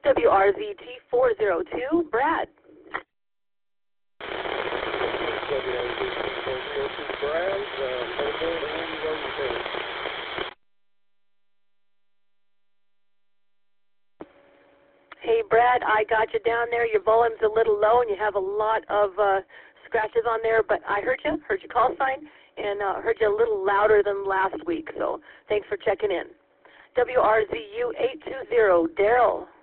WRZT402, Brad. Hey, Brad, I got you down there. Your volume's a little low, and you have a lot of scratches on there, but I heard your call sign, and heard you a little louder than last week, so thanks for checking in. WRZU820, Daryl.